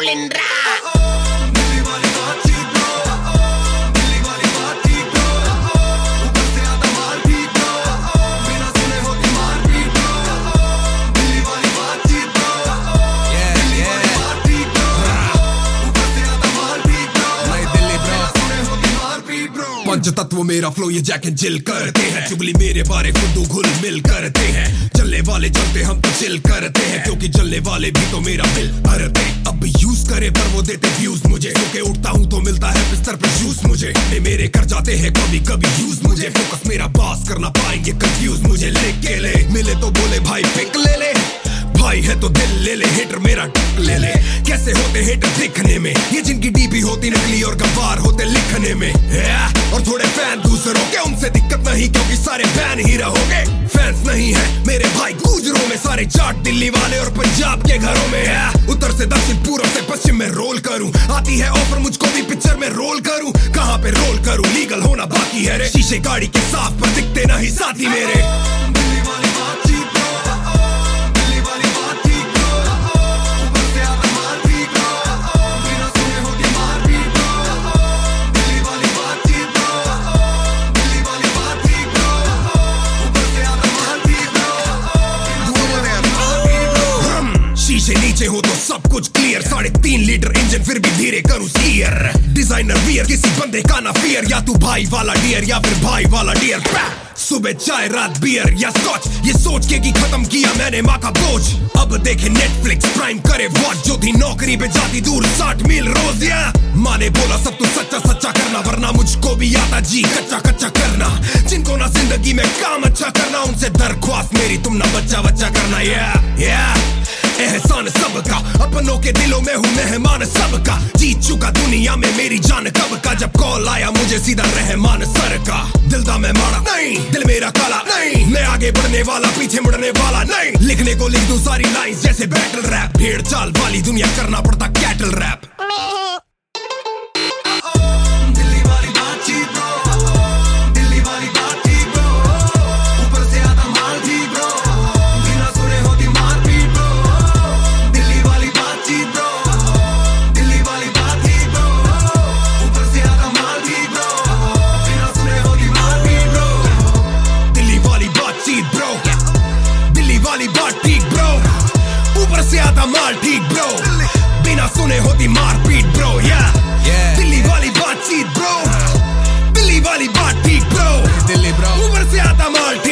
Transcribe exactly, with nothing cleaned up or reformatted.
rolling rap. पंच तत्व मेरा flow ये जैक एंड जिल करते हैं, चुगली मेरे बारे फुद्दू घुल मिल करते हैं। चलने वाले चलते हम तो चिल करते हैं, क्योंकि चलने वाले भी तो मेरा बिल भरते। अब यूज करे पर वो देते व्यूज मुझे, क्योंकि उठता हूँ तो मिलता है बिस्तर पे जूस मुझे। ये मेरे कर जाते हैं कभी कभी यूज मुझे, फोकस मेरा पास करना पाएंगे कंफ्यूज मुझे। लिख के ले मिले तो बोले भाई पिक ले ले, भाई है तो दिल ले ले, हेटर मेरा ले ले। कैसे होते हेटर दिखने में, ये जिनकी डीपी होती नकली और गवार होते लिखने में। और थोड़े फैन दूसरों के, उनसे दिक्कत नहीं क्योंकि सारे फैन ही रहोगे। फैंस नहीं है मेरे भाई गुजरों में, सारे जाट दिल्ली वाले और पंजाब के घरों में है। उत्तर से दक्षिण पूर्व से पश्चिम में रोल करूं, आती है ऑफर मुझको भी पिक्चर में रोल करूं। कहां पे रोल करूं, लीगल होना बाकी है रे। शीशे गाड़ी के साफ पर दिखते नहीं साथी मेरे। शीशे नीचे हो तो सब कुछ क्लियर, साढ़े तीन लीटर इंजन फिर भी धीरे करूं स्टीयर। डिजाइनर वियर किसी बंदे का ना फियर, या तू भाई वाला डियर या फिर भाई वाला डियर। सुबह चाय रात बियर या स्कॉच, ये सोच के कि खत्म किया मैंने माँ का बोझ। अब देखे नेटफ्लिक्स प्राइम करे वॉच, जो थी नौकरी पे जाती दूर साठ मील रोज। या माँ ने बोला सब तू सच्चा सच्चा करना, वरना मुझको भी आता जी कच्चा कच्चा करना। जिनको ना जिंदगी में काम अच्छा करना, उनसे दरख्वास्त मेरी तुम ना बच्चा बच्चा करना। या या एहसान सबका, अपनों के दिलों में हूँ मेहमान सबका। जीत चुका दुनिया में मेरी जान कब का, जब कॉल आया मुझे सीधा रहमान सर का। दिल दा मैं मारा नहीं, दिल मेरा काला नहीं, मैं आगे बढ़ने वाला पीछे मुड़ने वाला नहीं। लिखने को लिख दूं सारी लाइंस जैसे बैटल रैप, भेड़ चाल वाली दुनिया करना पड़ता कैटल रैप। ऊपर से आता माल ठीक ब्रो, बिना सुने होती मारपीट ब्रो। या दिल्ली वाली बातचीत ब्रो, दिल्ली वाली बात ठीक ब्रो, दिल्ली ब्रो। ऊपर से आता माल